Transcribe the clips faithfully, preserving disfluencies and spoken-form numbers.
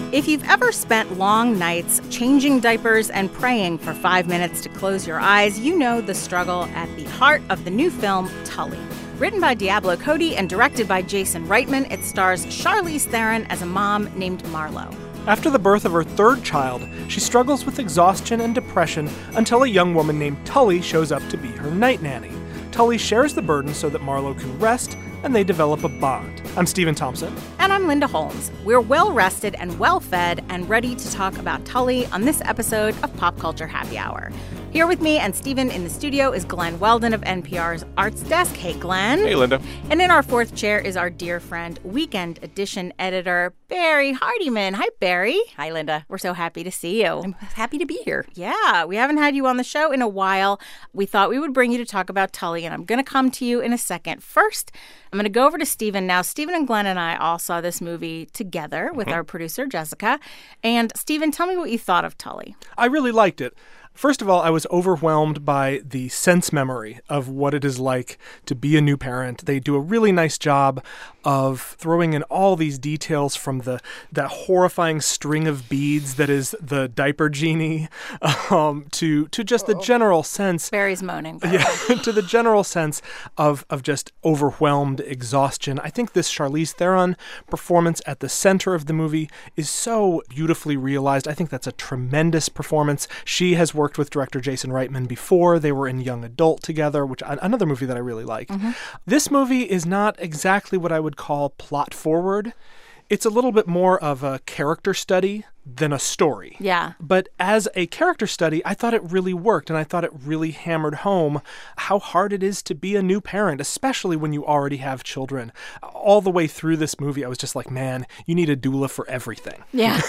If you've ever spent long nights changing diapers and praying for five minutes to close your eyes, you know the struggle at the heart of the new film, Tully. Written by Diablo Cody and directed by Jason Reitman, it stars Charlize Theron as a mom named Marlo. After the birth of her third child, she struggles with exhaustion and depression until a young woman named Tully shows up to be her night nanny. Tully shares the burden so that Marlo can rest, and they develop a bond. I'm Stephen Thompson. And I'm Linda Holmes. We're well-rested and well-fed and ready to talk about Tully on this episode of Pop Culture Happy Hour. Here with me and Stephen in the studio is Glenn Weldon of N P R's Arts Desk. Hey, Glenn. Hey, Linda. And in our fourth chair is our dear friend, Weekend Edition editor, Barry Hardiman. Hi, Barry. Hi, Linda. We're so happy to see you. I'm happy to be here. Yeah, we haven't had you on the show in a while. We thought we would bring you to talk about Tully, and I'm going to come to you in a second. First, I'm going to go over to Stephen now. Stephen and Glenn and I all saw this movie together with mm-hmm. our producer, Jessica. And Stephen, tell me what you thought of Tully. I really liked it. First of all, I was overwhelmed by the sense memory of what it is like to be a new parent. They do a really nice job of throwing in all these details, from the that horrifying string of beads that is the diaper genie um, to to just the general sense. Barry's moaning. Yeah, to the general sense of of just overwhelmed exhaustion. I think this Charlize Theron performance at the center of the movie is so beautifully realized. I think that's a tremendous performance. She has worked with director Jason Reitman before. They were in Young Adult together, which another movie that I really like. Mm-hmm. This movie is not exactly what I would call plot forward. It's a little bit more of a character study than a story. Yeah. But as a character study, I thought it really worked, and I thought it really hammered home how hard it is to be a new parent, especially when you already have children. All the way through this movie, I was just like, man, you need a doula for everything. Yeah.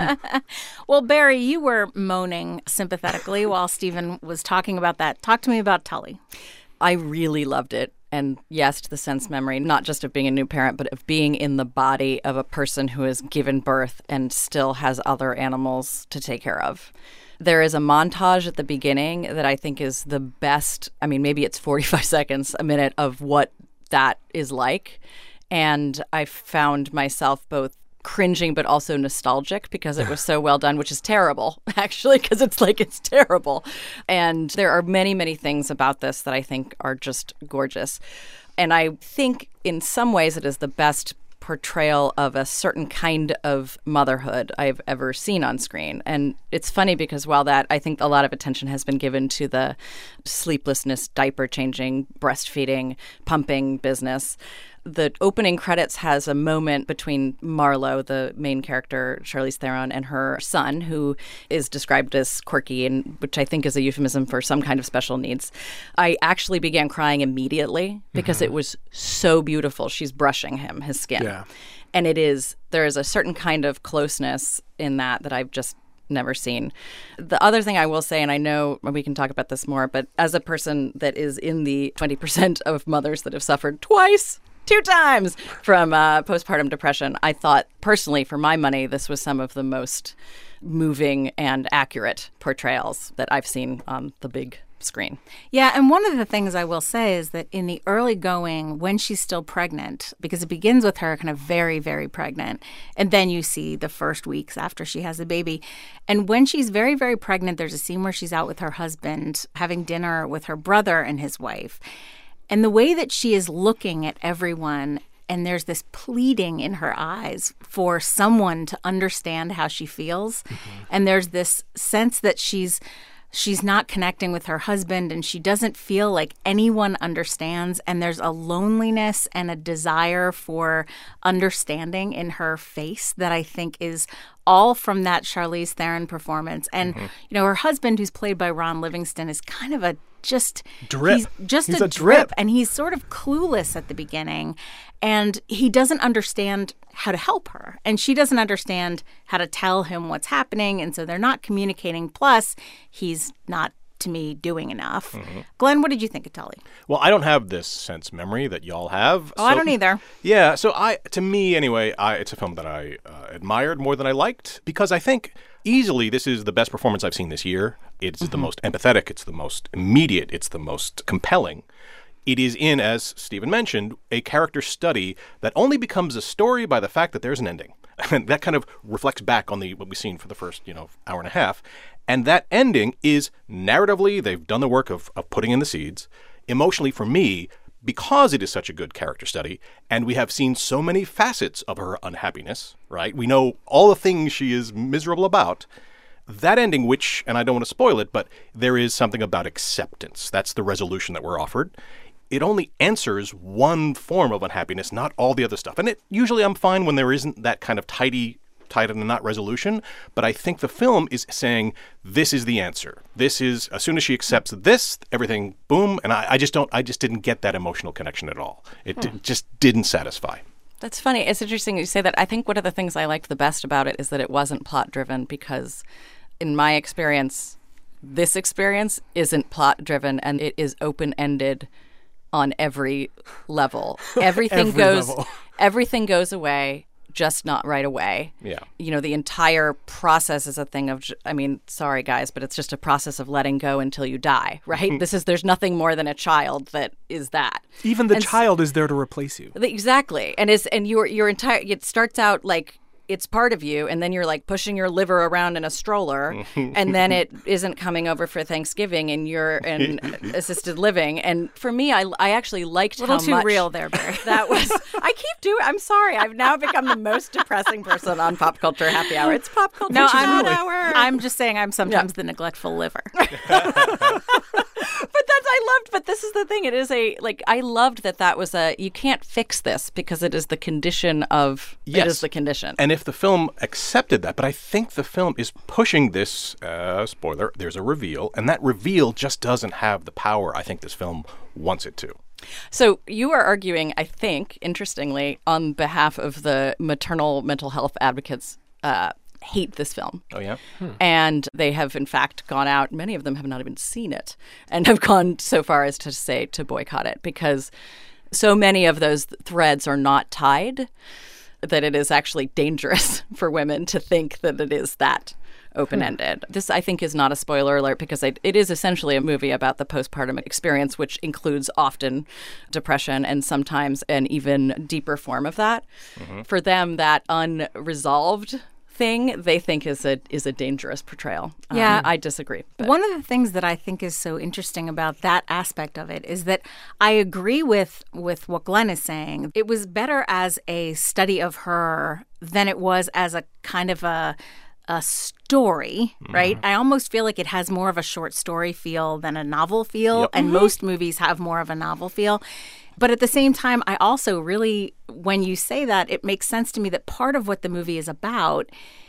Well, Barry, you were moaning sympathetically while Stephen was talking about that. Talk to me about Tully. I really loved it. And yes, to the sense memory, not just of being a new parent, but of being in the body of a person who has given birth and still has other animals to take care of. There is a montage at the beginning that I think is the best. I mean, maybe it's forty-five seconds, a minute of what that is like. And I found myself both cringing but also nostalgic because it was so well done, which is terrible, actually, because it's like it's terrible. And there are many, many things about this that I think are just gorgeous. And I think in some ways it is the best portrayal of a certain kind of motherhood I've ever seen on screen. And it's funny because while that, I think a lot of attention has been given to the sleeplessness, diaper changing, breastfeeding, pumping business, the opening credits has a moment between Marlo, the main character, Charlize Theron, and her son, who is described as quirky, and which I think is a euphemism for some kind of special needs. I actually began crying immediately because mm-hmm. it was so beautiful. She's brushing him, his skin. Yeah. And it is, there is a certain kind of closeness in that that I've just never seen. The other thing I will say, and I know we can talk about this more, but as a person that is in the twenty percent of mothers that have suffered twice, two times from uh, postpartum depression, I thought personally, for my money, this was some of the most moving and accurate portrayals that I've seen on the big screen. Yeah, and one of the things I will say is that in the early going, when she's still pregnant, because it begins with her kind of very, very pregnant, and then you see the first weeks after she has the baby. And when she's very, very pregnant, there's a scene where she's out with her husband having dinner with her brother and his wife. And the way that she is looking at everyone, and there's this pleading in her eyes for someone to understand how she feels. Mm-hmm. And there's this sense that she's she's not connecting with her husband, and she doesn't feel like anyone understands. And there's a loneliness and a desire for understanding in her face that I think is all from that Charlize Theron performance. And, mm-hmm. you know, her husband, who's played by Ron Livingston, is kind of a just drip. He's just he's a, a drip. drip. And he's sort of clueless at the beginning. And he doesn't understand how to help her. And she doesn't understand how to tell him what's happening. And so they're not communicating. Plus, he's not, to me, doing enough. Mm-hmm. Glenn, what did you think of Tully? Well, I don't have this sense memory that y'all have. Oh, so, I don't either. Yeah. So I, to me anyway, I, it's a film that I uh, admired more than I liked, because I think easily this is the best performance I've seen this year. It's mm-hmm. the most empathetic. It's the most immediate. It's the most compelling. it is in, as Stephen mentioned, a character study that only becomes a story by the fact that there's an ending. And that kind of reflects back on the what we've seen for the first, you know, hour and a half. And that ending is narratively, they've done the work of, of putting in the seeds. Emotionally, for me, because it is such a good character study, and we have seen so many facets of her unhappiness, right? We know all the things she is miserable about. That ending, which, and I don't want to spoil it, but there is something about acceptance. That's the resolution that we're offered. It only answers one form of unhappiness, not all the other stuff. And it usually I'm fine when there isn't that kind of tidy, tied in a knot resolution. But I think the film is saying this is the answer. This is, as soon as she accepts this, everything, boom. And I, I just don't, I just didn't get that emotional connection at all. It hmm. d- just didn't satisfy. That's funny. It's interesting you say that. I think one of the things I liked the best about it is that it wasn't plot driven because in my experience, this experience isn't plot driven and it is open ended on every level. Everything every goes level. everything goes away, just not right away. Yeah. You know, the entire process is a thing of, I mean, sorry guys, but it's just a process of letting go until you die, right? This is, there's nothing more than a child that is that. Even the and child is there to replace you. Exactly. And is and your your entire, it starts out like it's part of you, and then you're like pushing your liver around in a stroller, and then it isn't coming over for Thanksgiving, and you're in assisted living. And for me, I, I actually liked a little how too much real there, Barry. That was. I keep doing. I'm sorry. I've now become the most depressing person on Pop Culture Happy Hour. It's Pop Culture No, Happy I'm, Hour. I'm just saying I'm sometimes the neglectful liver. But that's I loved. But this is the thing. It is a like I loved that that was a you can't fix this because it is the condition of Yes. it is the condition. And if the film accepted that, but I think the film is pushing this, uh, spoiler, there's a reveal, and that reveal just doesn't have the power I think this film wants it to. So you are arguing, I think, interestingly, on behalf of the maternal mental health advocates uh, hate this film. Oh, yeah? Hmm. And they have, in fact, gone out. Many of them have not even seen it and have gone so far as to say to boycott it because so many of those threads are not tied that it is actually dangerous for women to think that it is that open-ended. Hmm. This, I think, is not a spoiler alert because it, it is essentially a movie about the postpartum experience, which includes often depression and sometimes an even deeper form of that. Mm-hmm. For them, that unresolved thing they think is a is a dangerous portrayal. Yeah. Um, I disagree. But. One of the things that I think is so interesting about that aspect of it is that I agree with with what Glenn is saying. It was better as a study of her than it was as a kind of a a story, right? Mm-hmm. I almost feel like it has more of a short story feel than a novel feel, yep. and mm-hmm. most movies have more of a novel feel. But at the same time, I also really, when you say that, it makes sense to me that part of what the movie is about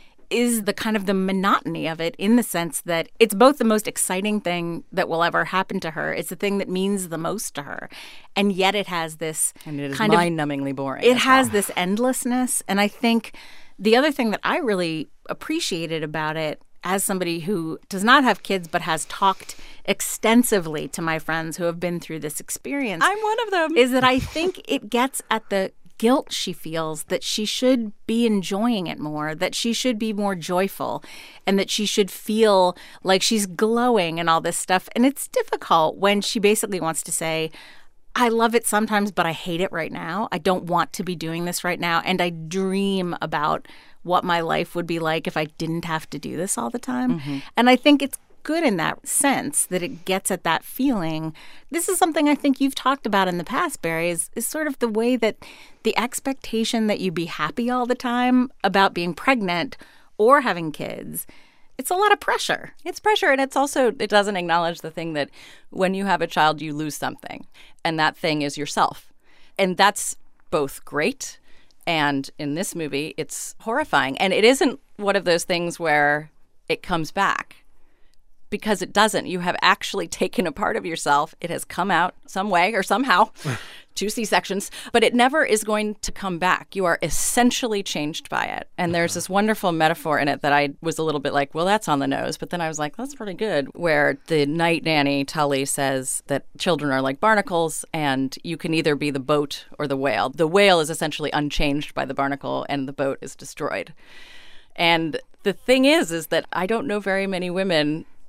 is the kind of the monotony of it, in the sense that it's both the most exciting thing that will ever happen to her. It's the thing that means the most to her. And yet it has this and it is kind mind-numbingly of, boring. It has well. this endlessness. And I think the other thing that I really appreciated about it, as somebody who does not have kids but has talked extensively to my friends who have been through this experience. I'm one of them. Is that I think it gets at the guilt she feels that she should be enjoying it more, that she should be more joyful, and that she should feel like she's glowing and all this stuff. And it's difficult when she basically wants to say, I love it sometimes, but I hate it right now. I don't want to be doing this right now. And I dream about what my life would be like if I didn't have to do this all the time. Mm-hmm. And I think it's good in that sense that it gets at that feeling. This is something I think you've talked about in the past, Barry, is, is sort of the way that the expectation that you be happy all the time about being pregnant or having kids, it's a lot of pressure. It's pressure. And it's also, it doesn't acknowledge the thing that when you have a child, you lose something. And that thing is yourself. And that's both great. And in this movie, it's horrifying. And it isn't one of those things where it comes back, because it doesn't. You have actually taken a part of yourself. It has come out some way or somehow, two C-sections, but it never is going to come back. You are essentially changed by it. And there's this wonderful metaphor in it that I was a little bit like, well, that's on the nose. But then I was like, that's pretty good. Where the night nanny, Tully, says that children are like barnacles and you can either be the boat or the whale. The whale is essentially unchanged by the barnacle and the boat is destroyed. And the thing is, is that I don't know very many women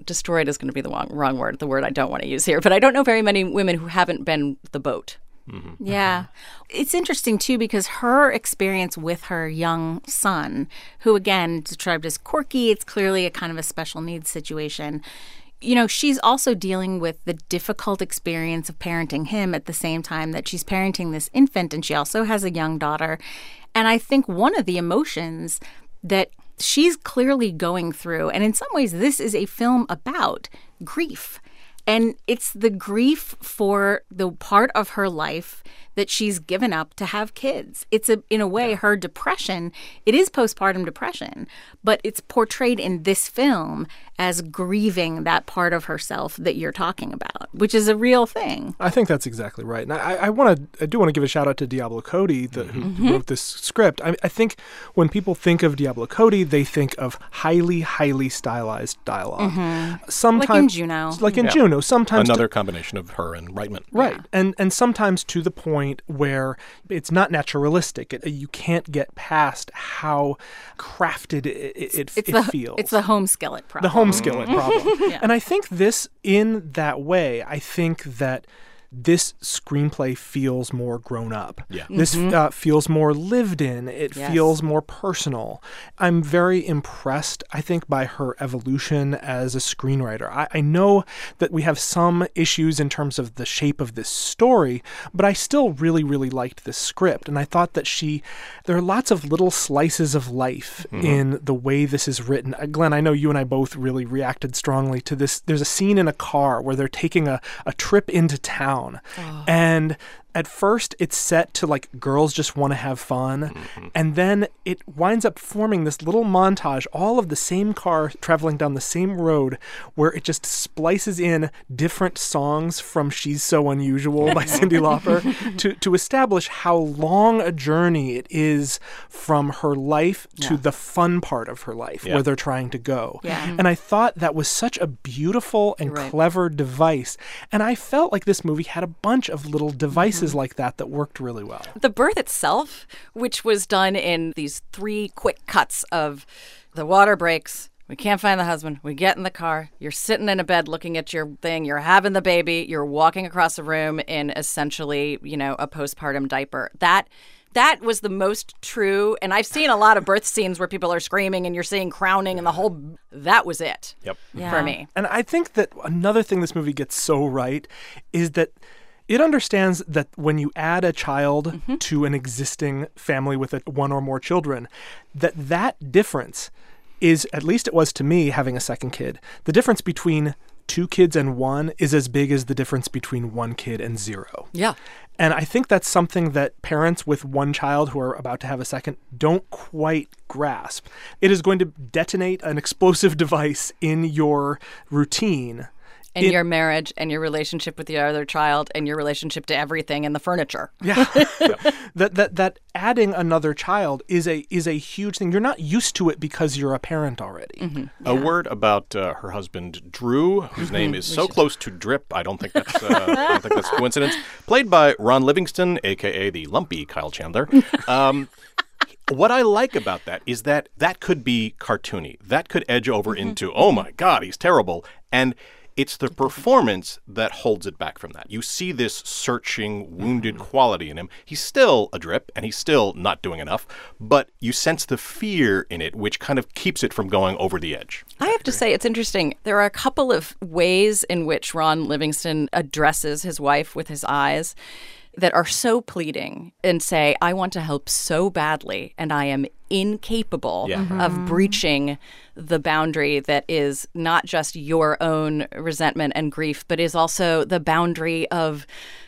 destroyed is going to be the wrong, wrong word, the word I don't want to use here, but I don't know very many women who haven't been the boat. Mm-hmm. Yeah. It's interesting, too, because her experience with her young son, who, again, described as quirky, it's clearly a kind of a special needs situation. You know, she's also dealing with the difficult experience of parenting him at the same time that she's parenting this infant, and she also has a young daughter. And I think one of the emotions that she's clearly going through, and in some ways this is a film about grief. And it's the grief for the part of her life that she's given up to have kids. It's, a, in a way, her depression. It is postpartum depression, but it's portrayed in this film as grieving that part of herself that you're talking about, which is a real thing. I think that's exactly right. And I, I want to, I do want to give a shout out to Diablo Cody, the, who mm-hmm. wrote this script. I, I think when people think of Diablo Cody, they think of highly, highly stylized dialogue. Mm-hmm. Sometimes, like in Juno. Like in yeah. Juno. Sometimes another to, combination of her and Reitman. Right. Yeah. And and sometimes to the point where it's not naturalistic. It, you can't get past how crafted it, it, it's it the, feels. It's the home skillet problem. The home skillet problem. Yeah. And I think this, in that way, I think that this screenplay feels more grown up. Yeah. This Mm-hmm. uh, feels more lived in. It Yes. feels more personal. I'm very impressed, I think, by her evolution as a screenwriter. I, I know that we have some issues in terms of the shape of this story, but I still really, really liked this script. And I thought that she, there are lots of little slices of life mm-hmm. in the way this is written. Uh, Glenn, I know you and I both really reacted strongly to this. There's a scene in a car where they're taking a, a trip into town. Oh. And at first it's set to like girls just want to have fun. Mm-hmm. And then it winds up forming this little montage, all of the same car traveling down the same road, where it just splices in different songs from She's So Unusual by Cyndi Lauper to, to establish how long a journey it is from her life to yeah. the fun part of her life yeah. where they're trying to go. Yeah. And I thought that was such a beautiful and right. clever device. And I felt like this movie had a bunch of little devices mm-hmm. like that that worked really well. The birth itself, which was done in these three quick cuts of the water breaks, we can't find the husband, we get in the car, you're sitting in a bed looking at your thing, you're having the baby, you're walking across a room in essentially, you know, a postpartum diaper. That That was the most true. And I've seen a lot of birth scenes where people are screaming and you're seeing crowning and the whole, that was it yep. yeah. for me. And I think that another thing this movie gets so right is that it understands that when you add a child mm-hmm. to an existing family with a, one or more children, that that difference is, at least it was to me having a second kid, the difference between two kids and one is as big as the difference between one kid and zero. Yeah. And I think that's something that parents with one child who are about to have a second don't quite grasp. It is going to detonate an explosive device in your routine. And in your marriage and your relationship with the other child and your relationship to everything and the furniture. Yeah. that that that adding another child is a is a huge thing. You're not used to it because you're a parent already. Mm-hmm. Yeah. A word about uh, her husband Drew, whose mm-hmm. name is so should. close to Drip, I don't think that's uh, I don't think that's a coincidence. Played by Ron Livingston, aka the lumpy Kyle Chandler. Um, What I like about that is that that could be cartoony. That could edge over mm-hmm. into, oh my God, he's terrible. And it's the performance that holds it back from that. You see this searching, wounded mm-hmm. quality in him. He's still a drip, and he's still not doing enough, but you sense the fear in it, which kind of keeps it from going over the edge. I have to say, it's interesting. There are a couple of ways in which Ron Livingston addresses his wife with his eyes that are so pleading and say, I want to help so badly, and I am incapable yeah. mm-hmm. of breaching the boundary that is not just your own resentment and grief, but is also the boundary of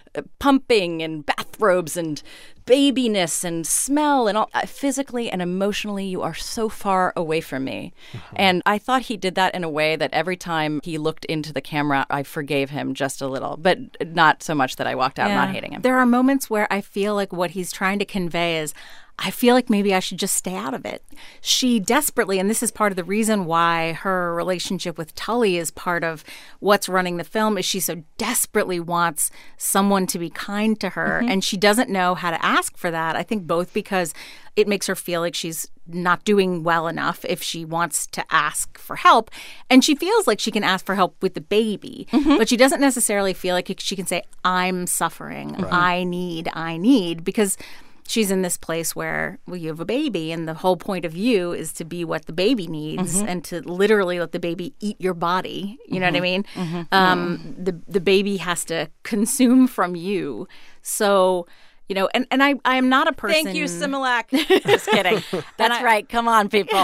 pumping and bathrobes and babiness and smell and all. Physically and emotionally, you are so far away from me. Mm-hmm. And I thought he did that in a way that every time he looked into the camera, I forgave him just a little, but not so much that I walked out yeah. not hating him. There are moments where I feel like what he's trying to convey is, I feel like maybe I should just stay out of it. She desperately, and this is part of the reason why her relationship with Tully is part of what's running the film, is she so desperately wants someone to be kind to her, mm-hmm. and she doesn't know how to ask for that. I think both because it makes her feel like she's not doing well enough if she wants to ask for help. And she feels like she can ask for help with the baby, mm-hmm. but she doesn't necessarily feel like she can say, I'm suffering, right. I need, I need, because she's in this place where, well, you have a baby, and the whole point of you is to be what the baby needs mm-hmm. and to literally let the baby eat your body. You mm-hmm. know what I mean? Mm-hmm. Um, the the baby has to consume from you. So, you know, and, and I, I am not a person. Thank you, Similac. Just kidding. That's I, right. Come on, people.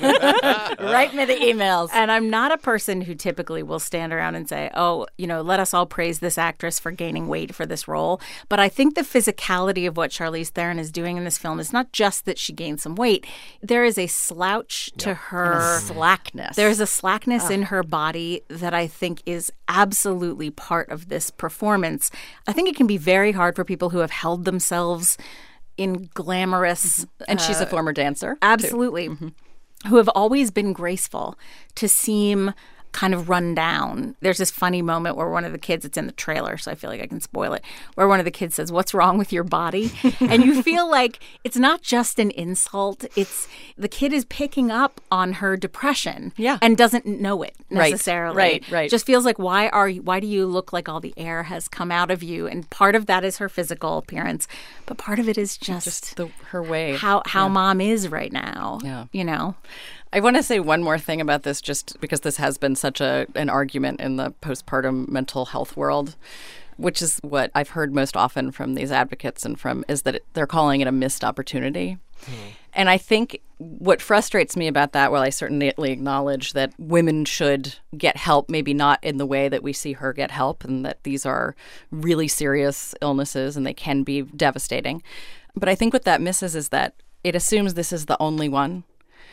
Write me the emails. And I'm not a person who typically will stand around and say, oh, you know, let us all praise this actress for gaining weight for this role. But I think the physicality of what Charlize Theron is doing in this film is not just that she gained some weight. There is a slouch yeah. to her. And a slackness. There's a slackness oh. in her body that I think is absolutely part of this performance. I think it can be very hard for people who have held themselves in glamorous and uh, she's a former dancer absolutely mm-hmm. who have always been graceful to seem kind of run down. There's this funny moment where one of the kids, it's in the trailer, so I feel like I can spoil it, where one of the kids says, what's wrong with your body? And you feel like it's not just an insult. It's the kid is picking up on her depression yeah. and doesn't know it necessarily. Right, right, right. Just feels like, why are you, why do you look like all the air has come out of you? And part of that is her physical appearance, but part of it is just, just the, her way. How, how yeah. mom is right now, yeah. you know? I want to say one more thing about this, just because this has been such a an argument in the postpartum mental health world, which is what I've heard most often from these advocates and from is that it, they're calling it a missed opportunity. Mm. And I think what frustrates me about that, while I certainly acknowledge that women should get help, maybe not in the way that we see her get help, and that these are really serious illnesses and they can be devastating. But I think what that misses is that it assumes this is the only one.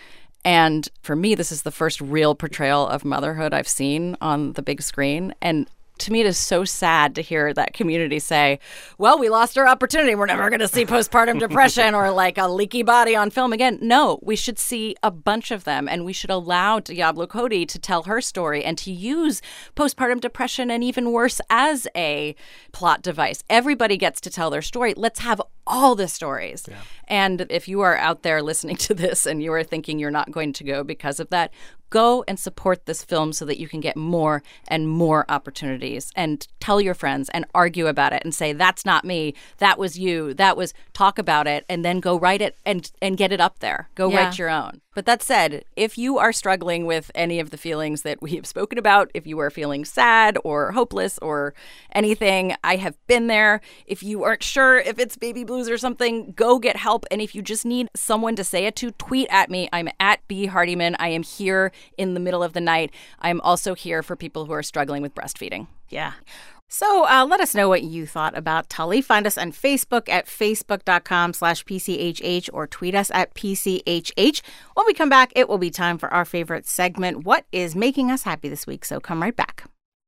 And for me, this is the first real portrayal of motherhood I've seen on the big screen. And to me, it is so sad to hear that community say, well, we lost our opportunity. We're never going to see postpartum depression or like a leaky body on film again. No, we should see a bunch of them. And we should allow Diablo Cody to tell her story and to use postpartum depression and even worse as a plot device. Everybody gets to tell their story. Let's have all the stories. Yeah. And if you are out there listening to this and you are thinking you're not going to go because of that, go and support this film so that you can get more and more opportunities, and tell your friends and argue about it and say, that's not me, that was you, that was, talk about it, and then go write it and, and get it up there. Go yeah. write your own. But that said, if you are struggling with any of the feelings that we have spoken about, if you are feeling sad or hopeless or anything, I have been there. If you aren't sure if it's baby blues or something, go get help. And if you just need someone to say it to, tweet at me. I'm at B Hardiman. I am here in the middle of the night. I'm also here for people who are struggling with breastfeeding. Yeah. So uh, let us know what you thought about Tully. Find us on Facebook at facebook.com slash PCHH or tweet us at P C H H. When we come back, it will be time for our favorite segment, What is Making Us Happy This Week? So come right back.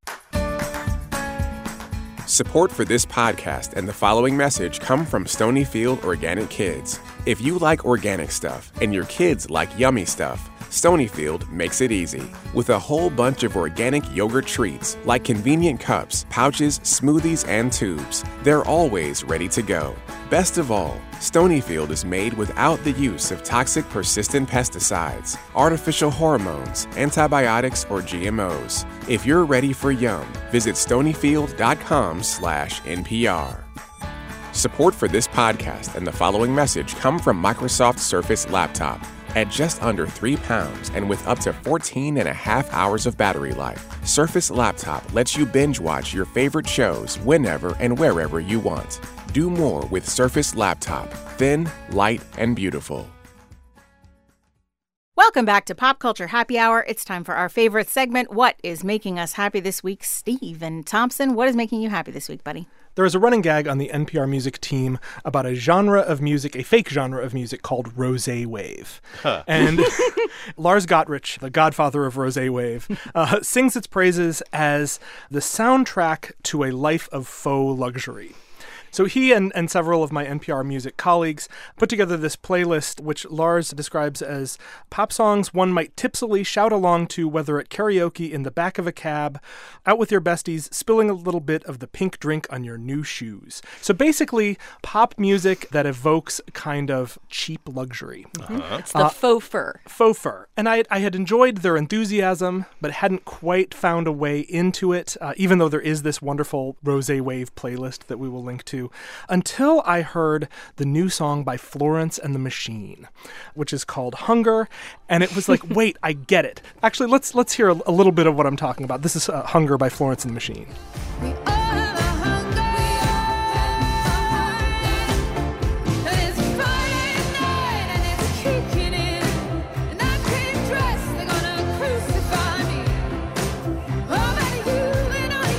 Support for this podcast and the following message come from Stonyfield Organic Kids. If you like organic stuff and your kids like yummy stuff, Stonyfield makes it easy. With a whole bunch of organic yogurt treats, like convenient cups, pouches, smoothies, and tubes, they're always ready to go. Best of all, Stonyfield is made without the use of toxic persistent pesticides, artificial hormones, antibiotics, or G M Os. If you're ready for yum, visit stonyfield.com slash NPR. Support for this podcast and the following message come from Microsoft Surface Laptop. At just under three pounds and with up to fourteen and a half hours of battery life, Surface Laptop lets you binge watch your favorite shows whenever and wherever you want. Do more with Surface Laptop. Thin, light, and beautiful. Welcome back to Pop Culture Happy Hour. It's time for our favorite segment, What is Making Us Happy This Week? Stephen Thompson, what is making you happy this week, buddy? There is a running gag on the N P R music team about a genre of music, a fake genre of music called Rosé Wave. Huh. And Lars Gottrich, the godfather of Rosé Wave, uh, sings its praises as the soundtrack to a life of faux luxury. So he and, and several of my N P R Music colleagues put together this playlist, which Lars describes as pop songs one might tipsily shout along to, whether at karaoke, in the back of a cab, out with your besties, spilling a little bit of the pink drink on your new shoes. So basically, pop music that evokes kind of cheap luxury. Uh-huh. It's the Uh, faux fur. Faux fur. And I, I had enjoyed their enthusiasm, but hadn't quite found a way into it, uh, even though there is this wonderful Rosé Wave playlist that we will link to, until I heard the new song by Florence and the Machine, which is called Hunger. And it was like, wait, I get it. Actually, let's let's hear a, a little bit of what I'm talking about. This is uh, Hunger by Florence and the Machine. We all have a hunger. And it's Friday night and it's kicking in. And I came dressed, they're gonna crucify me. Oh, but you and all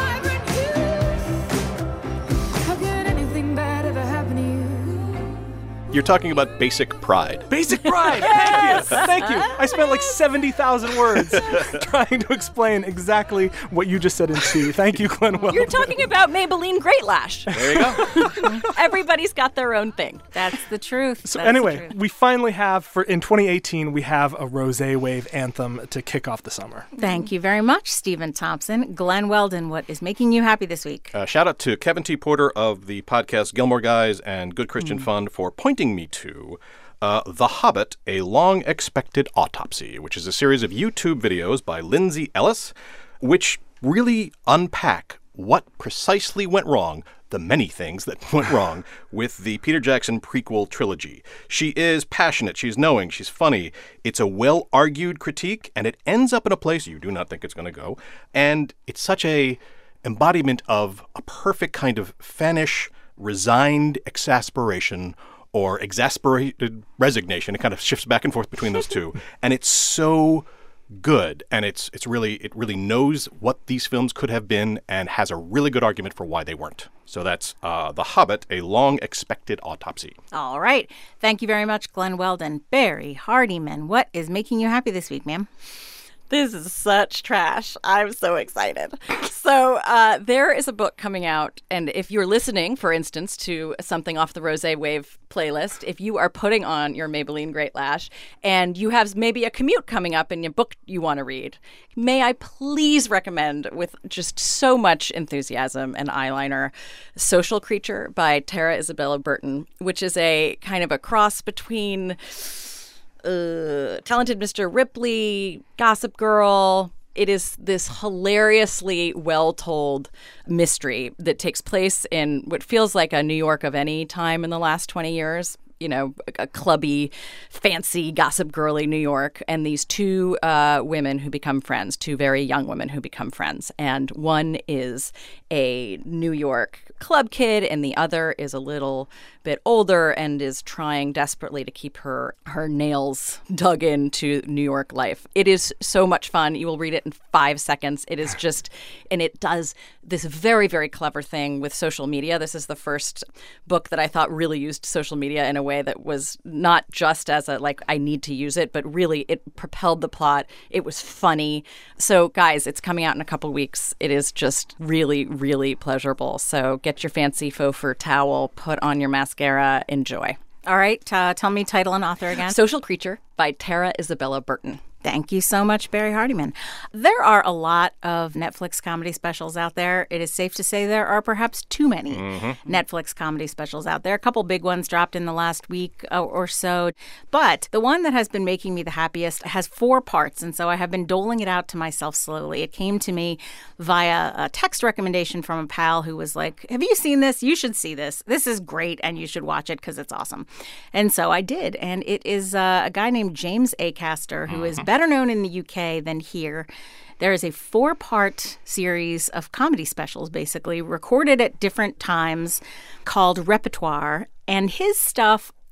your vibrant hues. How could anything bad ever happen to you? You're talking about Basic Pride. Basic Pride! Thank you! Thank you! I spent like seventy thousand words trying to explain exactly what you just said in two. Thank you, Glenn Weldon. You're talking about Maybelline Great Lash. There you go. Everybody's got their own thing. That's the truth. So That's the anyway, truth. we finally have, for in twenty eighteen, we have a Rosé Wave anthem to kick off the summer. Thank you very much, Stephen Thompson. Glenn Weldon, what is making you happy this week? Uh, shout out to Kevin T. Porter of the podcast Gilmore Guys and Good Christian Fund for pointing me to uh, The Hobbit, A Long Expected Autopsy, which is a series of YouTube videos by Lindsay Ellis, which really unpack what precisely went wrong, the many things that went wrong, with the Peter Jackson prequel trilogy. She is passionate, she's knowing, she's funny. It's a well-argued critique, and it ends up in a place you do not think it's going to go. And it's such a embodiment of a perfect kind of fanish, resigned exasperation or exasperated resignation. It kind of shifts back and forth between those two. And it's so good. And it's it's really it really knows what these films could have been and has a really good argument for why they weren't. So that's uh, The Hobbit, A Long Expected Autopsy. All right. Thank you very much, Glenn Weldon. Barry Hardiman, what is making you happy this week, ma'am? This is such trash. I'm so excited. So uh, there is a book coming out, and if you're listening, for instance, to something off the Rosé Wave playlist, if you are putting on your Maybelline Great Lash and you have maybe a commute coming up and a book you want to read, may I please recommend, with just so much enthusiasm and eyeliner, Social Creature by Tara Isabella Burton, which is a kind of a cross between Uh, Talented Mister Ripley, Gossip Girl. It is this hilariously well-told mystery that takes place in what feels like a New York of any time in the last twenty years. You know, a clubby, fancy, gossip girly New York, and these two uh, women who become friends, two very young women who become friends. And one is a New York club kid, and the other is a little bit older and is trying desperately to keep her her nails dug into New York life. It is so much fun. You will read it in five seconds. It is just, and it does this very, very clever thing with social media. This is the first book that I thought really used social media in a way that was not just as a, like, I need to use it, but really it propelled the plot. It was funny. So, guys, it's coming out in a couple weeks. It is just really, really pleasurable. So get your fancy faux fur towel, put on your mascara, enjoy. All right. Uh, tell me title and author again. Social Creature by Tara Isabella Burton. Thank you so much, Barry Hardiman. There are a lot of Netflix comedy specials out there. It is safe to say there are perhaps too many mm-hmm. Netflix comedy specials out there. A couple big ones dropped in the last week or so. But the one that has been making me the happiest has four parts, and so I have been doling it out to myself slowly. It came to me via a text recommendation from a pal who was like, have you seen this? You should see this. This is great, and you should watch it because it's awesome. And so I did, and it is uh, a guy named James Acaster, who is better known in the U K than here. There is a four-part series of comedy specials, basically, recorded at different times called Repertoire. And his stuff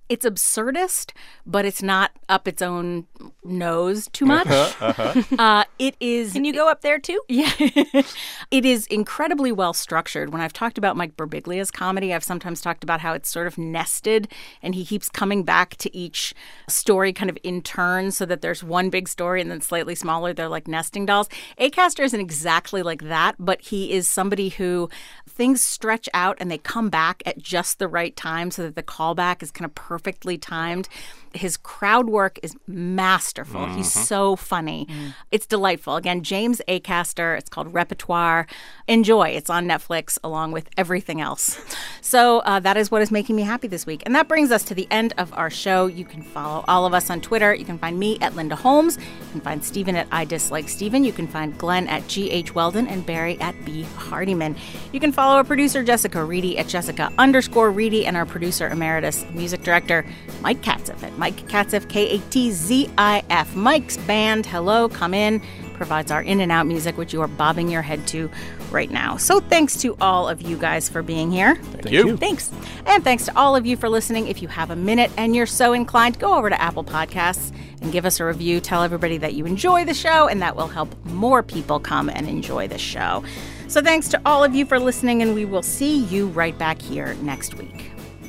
It's absurdist, but it's not up its own nose too much. Uh-huh. Uh, it is. Can you go up there too? Yeah. It is incredibly well structured. When I've talked about Mike Birbiglia's comedy, I've sometimes talked about how it's sort of nested and he keeps coming back to each story kind of in turn so that there's one big story and then slightly smaller. They're like nesting dolls. Acaster isn't exactly like that, but he is somebody who things stretch out and they come back at just the right time so that the callback is kind of perfectly timed. His crowd work is masterful. Mm-hmm. He's so funny. Mm. It's delightful. Again, James Acaster. It's called Repertoire. Enjoy. It's on Netflix along with everything else. So uh, that is what is making me happy this week. And that brings us to the end of our show. You can follow all of us on Twitter. You can find me at Linda Holmes. You can find Stephen at I Dislike Stephen. You can find Glenn at G H Weldon and Barry at B Hardiman. You can follow our producer Jessica Reedy at Jessica underscore Reedy and our producer emeritus music director Mike Katzif at Mike Katzif, K A T Z I F. Mike's band, Hello, Come In, provides our in and out music, which you are bobbing your head to right now. So thanks to all of you guys for being here. Thank you. Thanks. And thanks to all of you for listening. If you have a minute and you're so inclined, go over to Apple Podcasts and give us a review. Tell everybody that you enjoy the show, and that will help more people come and enjoy the show. So thanks to all of you for listening, and we will see you right back here next week.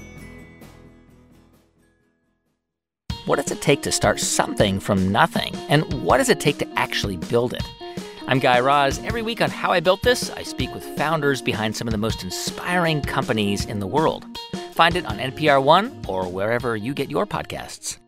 What does it take to start something from nothing? And what does it take to actually build it? I'm Guy Raz. Every week on How I Built This, I speak with founders behind some of the most inspiring companies in the world. Find it on N P R One or wherever you get your podcasts.